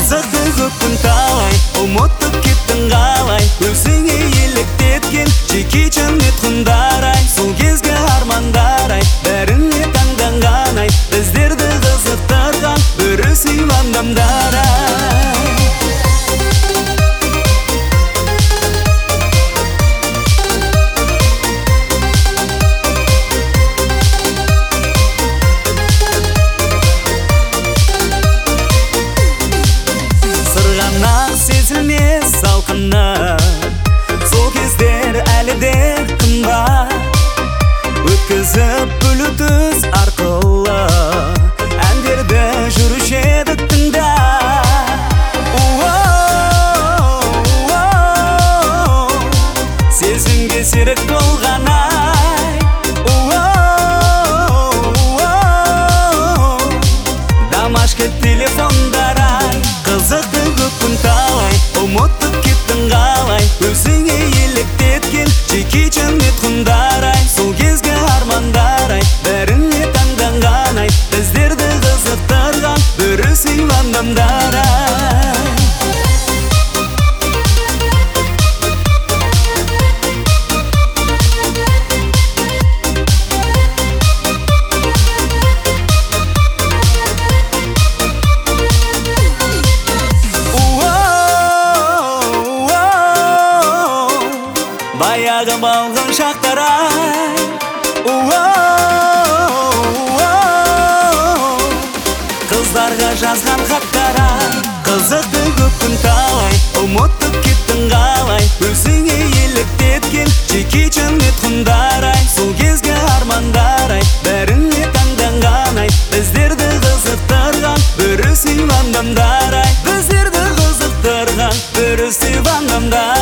Қызықты көп күн талай, ұмытып кеттің қалай. Өзіңе еліктеткен жеке жәннет құндар ай. Сол кезгі армандар ай, бәріне таңданған ай. Біздерді қызықтырған бір сүйған адамдар ай. Сезілмес салқыны, сол кездер әлі де қымбат. Өткізіп Bluetooth арқылы әндерді жүруші едік тыңдап. Сезімге серік болған ай. Дамашқа телефондар ай. Қызықты көп күн талай, ұмытып кеттің қалай. Өзіңе еліктеткен жеке жәннет құндар ай. Сол кезгі армандар ай, бәріне таңданған ай. Біздерді қызықтырған бір сүйған адамдар ай. Баяғы балғын шақтар ай. Қыздарға жазған хаттар ай. Қызықты көп күн талай, ұмытып кеттің қалай. Өзіңе еліктеткен жеке жәннет құндар ай. Сол кезгі армандар ай, бәріне таңданған ай. Біздерді қызықтырған бір сүйған адамдар ай. Біздерді қызықтырған бір сүйған адамдар.